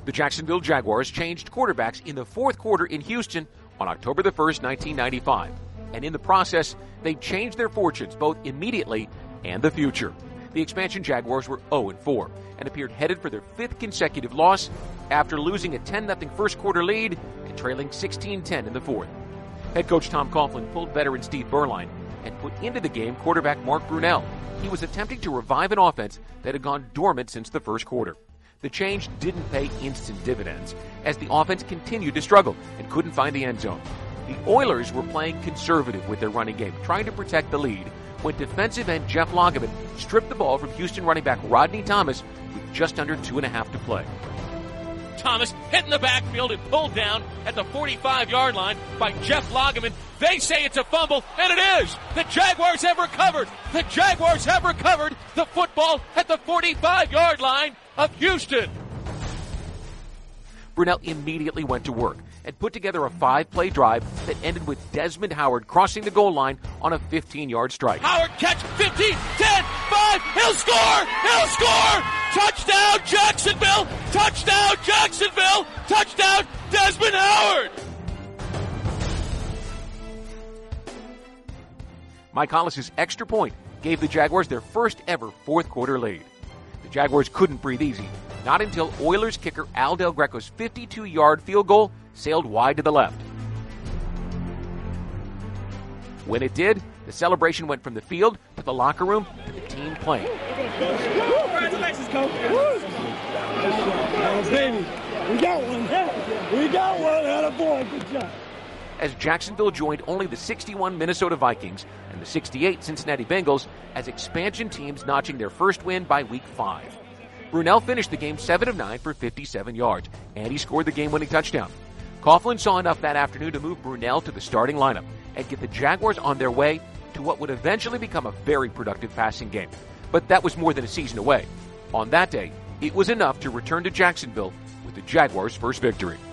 The Jacksonville Jaguars changed quarterbacks in the fourth quarter in Houston on October the 1st, 1995. And in the process, they changed their fortunes both immediately and the future. The expansion Jaguars were 0-4 and appeared headed for their fifth consecutive loss after losing a 10-0 first quarter lead and trailing 16-10 in the fourth. Head coach Tom Coughlin pulled veteran Steve Beuerlein and put into the game quarterback Mark Brunell. He was attempting to revive an offense that had gone dormant since the first quarter. The change didn't pay instant dividends, as the offense continued to struggle and couldn't find the end zone. The Oilers were playing conservative with their running game, trying to protect the lead, when defensive end Jeff Lageman stripped the ball from Houston running back Rodney Thomas with just under 2.5 to play. Thomas hit in the backfield and pulled down at the 45-yard line by Jeff Lageman. They say it's a fumble, and it is! The Jaguars have recovered! The Jaguars have recovered the football at the 45-yard line of Houston! Brunell immediately went to work and put together a 5-play drive that ended with Desmond Howard crossing the goal line on a 15-yard strike. Howard catch 15, 10, 5, he'll score! He'll score! Touchdown Jacksonville! Touchdown Jacksonville! Touchdown Desmond Howard! Mike Hollis's extra point gave the Jaguars their first ever fourth quarter lead. The Jaguars couldn't breathe easy, not until Oilers kicker Al Del Greco's 52-yard field goal sailed wide to the left. When it did, the celebration went from the field to the locker room to the team playing. Congratulations, Coach. Baby, we got one. We got one. Attaboy. Good job. As Jacksonville joined only the 61 Minnesota Vikings and the 68 Cincinnati Bengals as expansion teams notching their first win by Week 5. Brunell finished the game 7 of 9 for 57 yards, and he scored the game-winning touchdown. Coughlin saw enough that afternoon to move Brunell to the starting lineup and get the Jaguars on their way to what would eventually become a very productive passing game. But that was more than a season away. On that day, it was enough to return to Jacksonville with the Jaguars' first victory.